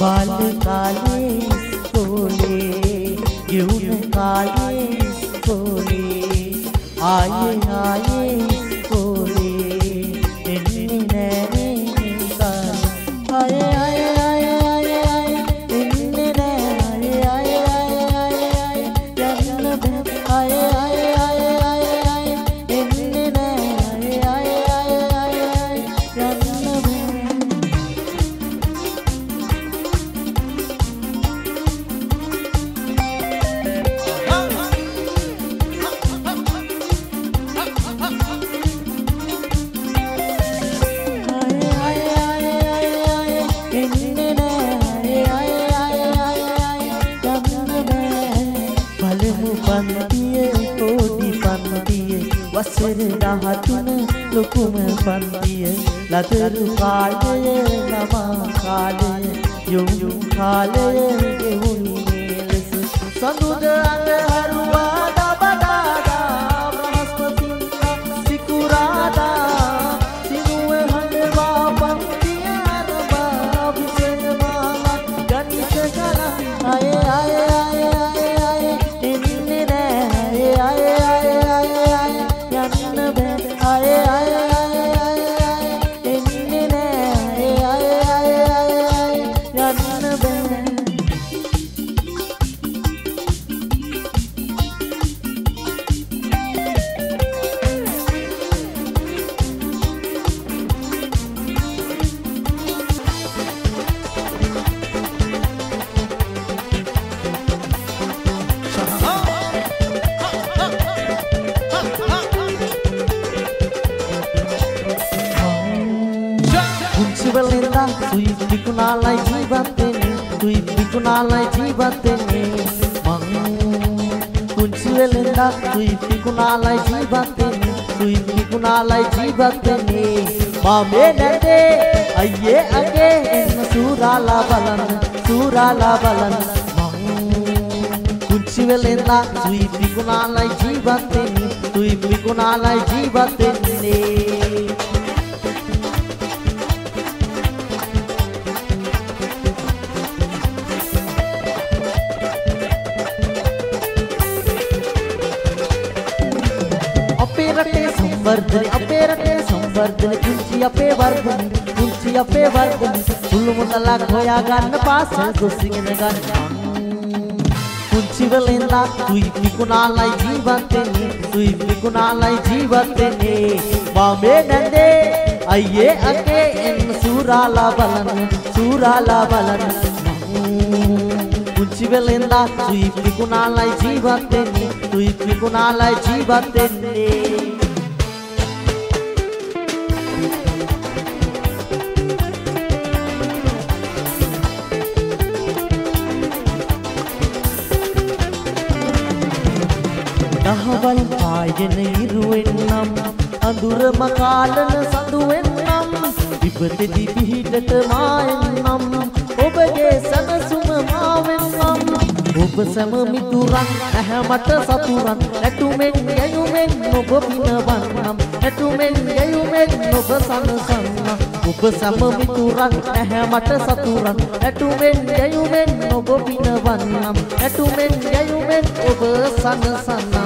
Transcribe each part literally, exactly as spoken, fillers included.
बालकाले इस्कोले यूं काले इस्कोले आये आये इस्कोले इन्हीं नैने काले आये आये आये आये आये इन्हीं नैने आये आये आये आये जन्म में आये आये आये आये आये इन्हीं नैने आये आये आये आये जन्म में पंतिये कोडी पंतिये वसर दहතුන ලොකුම पंतिये ලදරු කාලය ළමා කාලය යොම් යොම් කාලය ගෙවුණු මේලස සඳුද අඳහරුවා දබදාදා බ්‍රහස්පතින්දා සිකුරාදා සිනුව හඬවා पंतिය අරබා විසෙනවා ගණිත ගණන් අය අය අය Tui bikunalai jibatene, tui bikunalai jibatene, mang kunci welenda, tui bikunalai jibatene, tui bikunalai jibatene, mame nade, ayye age, enna surala balan, surala balan, mang kunci welenda, tui bikunalai jibatene, tui bikunalai jibatene. संवर्धन अपे रटे संवर्धन कुंची अपे वर्धन कुंची अपे वर्धन सुलमुनला खोया गन्न पास गोसिंगन गन्न कुंची वेलेंदा तुई बिकुनालाई जीवतेने तुई बिकुनालाई जीवतेने मामे नंदे अये अके एन सूराला बलन सूराला बलन कुंची वेलेंदा तुई बिकुनालाई जीवतेने तुई बिकुनालाई जीवतेने දහවල් පායන ඉරුවෙන්නම් අඳුර මකාලන සඳුවෙන්නම් විපතෙදි පිහිටට මායෙන්නම් ඔබගේ සනසුම මාවෙන්නම් ඔබ සැම මිතුරන් නැහැ මට සතුරන් නැටුමෙන් යයුමෙන් ඔබ පිනවන්නම් නැටුමෙන් යයුමෙන් ඔබ සනසන්නම් ඔබ සැම මිතුරන් නැහැ මට සතුරන් නැටුමෙන් යයුමෙන් ඔබ පිනවන්නම් නැටුමෙන් යයුමෙන් ඔබ සනසන්නම්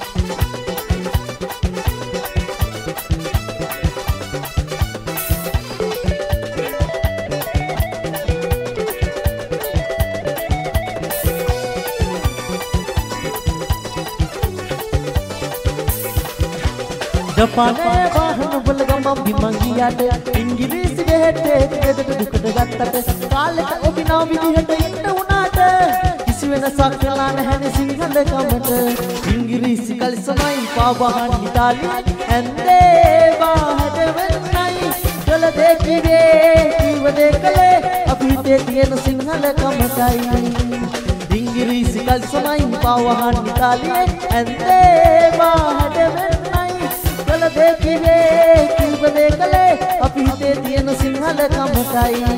ජපානයේ වාහන වල ගමන් බිමන් ගියාට ඉංග්‍රීසි ගෙහෙට්ටේ ගෙදරට දුකට ගත්තට කාලෙට ඔබිනා විදිහට ඉන්න උනාට කිසි වෙනසක් වෙලා නැහැනේ සිංහල කමට ඉංග්‍රීසි කලිසමයි පාවහන් ඉතාලිය ඇන්දේ වාහට වෙන්නයි කළ දේ කිවේ කිව දේ කළේ අපි හිතේ තියෙන සිංහල කමටයි ඉංග්‍රීසි කලිසමයි පාවහන් ඉතාලිය ඇන්දේ වාහට වෙන්නයි දෙකිවේ කිව දෙකලේ අපි හිතේ තියෙන සිංහල කමටයි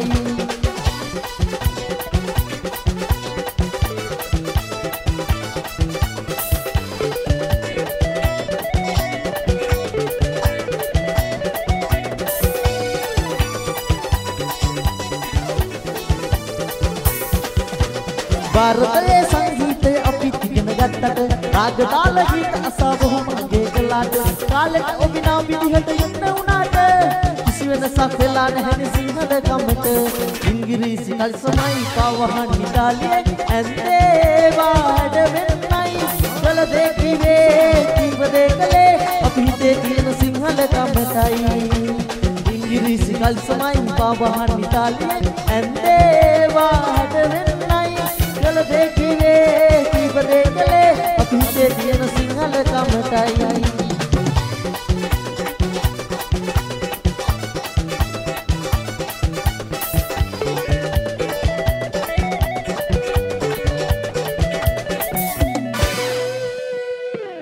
ಭಾರತයේ සංගීතය අපි ඉගෙන ගත්තට රාග තාල ගීත අසව මගේ කළාට කාලෙට ඔබිනා විදිහට යන්න උනාට කිසි වෙනසක් වෙලා නැහැ සිංහල කමට ඉංග්‍රීසි කල්සමයි පවහන් ඉතාලියේ ඇන්දේ වාඩ වෙන්නයි කල දෙකිවේ කිව දෙකලේ අපි හිතේ තියෙන සිංහල කමටයි ඉංග්‍රීසි කල්සමයි පවහන් ඉතාලියේ ඇන්දේ වාඩ වෙන්නයි කල දෙකිවේ කිව දෙකලේ අපි හිතේ තියෙන සිංහල කමටයි